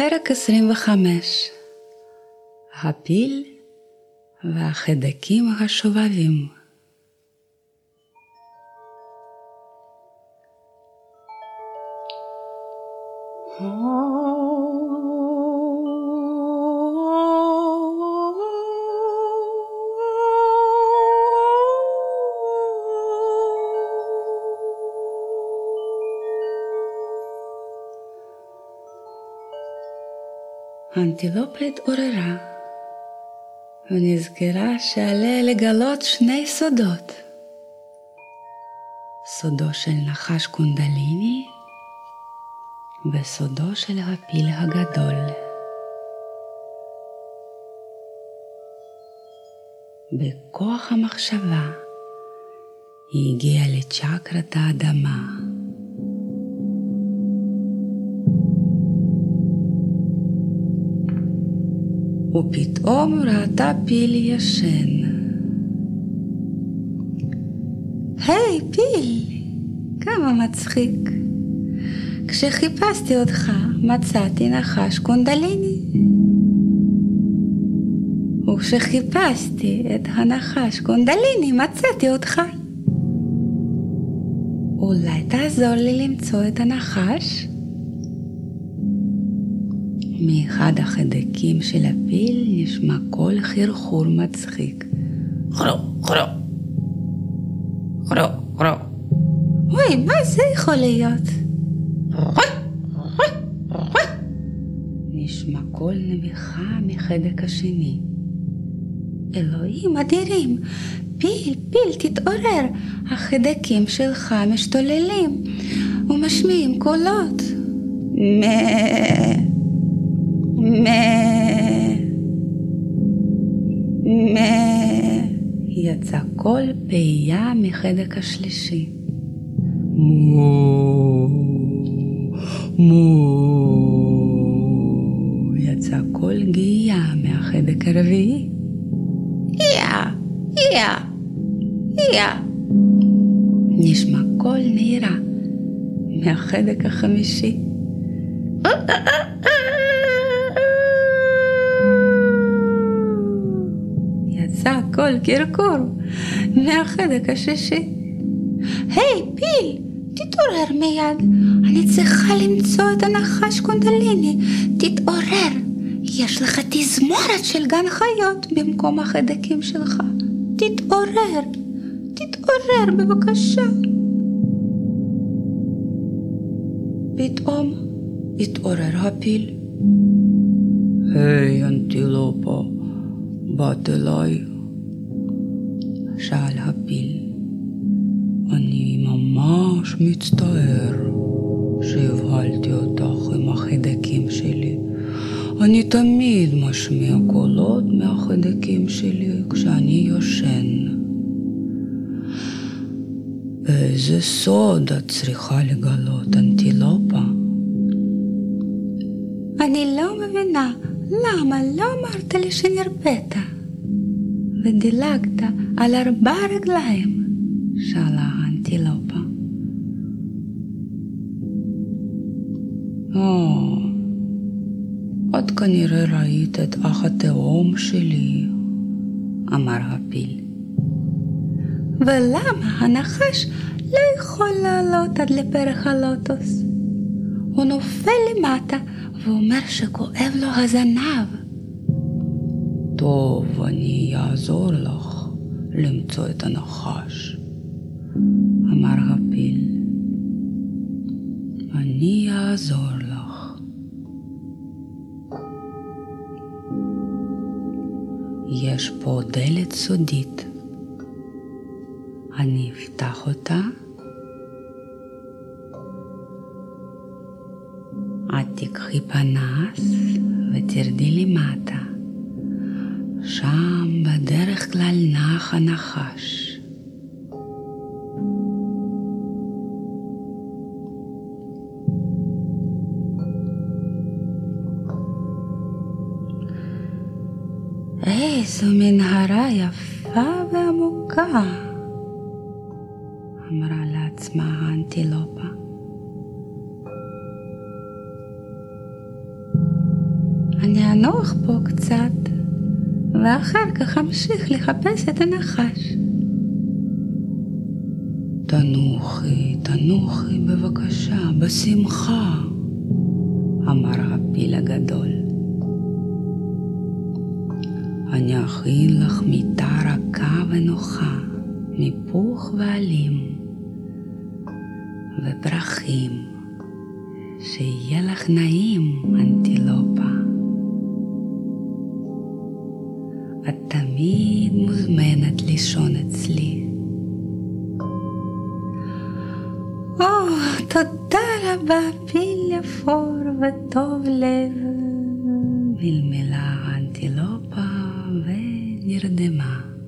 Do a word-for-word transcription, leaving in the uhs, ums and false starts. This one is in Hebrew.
פרק עשרים וחמש. הפיל והחיידקים השובבים. האנטילופה התעוררה ונזכרה שעליה לגלות שני סודות. סודו של נחש קונדליני וסודו של הפיל הגדול. בכוח המחשבה היא הגיעה לצ'קרת האדמה. ופתאום ראתה פיל ישן. היי פיל, כמה מצחיק. כשחיפשתי אותך מצאתי נחש קונדליני. וכשחיפשתי את הנחש קונדליני מצאתי אותך. אולי תעזור לי למצוא את הנחש? מאחד החיידקים של הפיל נשמע קול חרחור מצחיק. חרו, חרו. חרו, חרו. אוי, מה זה יכול להיות? נשמע קול נביחה מחדק השני. אלוהים אדירים, פיל, פיל, תתעורר. החיידקים שלך משתוללים ומשמיעים קולות. מה... מה... מה... יצא קול פעייה מחדק השלישי. מו... מו... יצא קול גייה מהחדק הרביעי. איה! איה! איה! נשמע קול נהירה מהחדק החמישי. יצא קול קרקור מהחדק השישי. היי פיל, תתעורר מיד. אני צריכה למצוא את הנחש קונדליני. תתעורר. יש לך תזמורת של גן חיות במקום החיידקים שלך. תתעורר. תתעורר בבקשה. פתאום התעורר הפיל. היי אנטילופה, באת אליי? שאל הפיל. אני ממש מצטער שהבהלתי אותך עם החיידקים שלי. אני תמיד משמיע קולות מהחיידקים שלי כשאני יושן. איזה סוד את צריכה לגלות, אנטילופה? אני לא מבינה, למה לא אמרת לי שנרפאת? ודילגת על ארבע רגליים? שאלה האנטילופה. או, עוד כנראה ראית את אח התאום שלי, אמר הפיל. ולמה הנחש לא יכול לעלות עד לפרח הלוטוס? הוא נופל למטה ואומר שכואב לו הזנב. טוב, אני אעזור לך למצוא את הנחש, אמר הפיל. אני אעזור לך. יש פה דלת סודית. אני אפתח אותה. את תקחי פנס ותרדי למטה. שם בדרך כלל נח הנחש. איזו מנהרה יפה ועמוקה, אמרה לעצמה האנטילופה. אני אנוח פה קצת, ואחר כך אמשיך לחפש את הנחש. תנוחי, תנוחי בבקשה, בשמחה, אמר הפיל הגדול. אני אכין לך מיטה רכה ונוחה, מפוך ועלים, ופרחים, שיהיה לך נעים, אנטילופה. את תמיד מוזמנת לישון אצלי. או, תודה רבה, פיל אפור וטוב לב, מלמלה האנטילופה ונרדמה.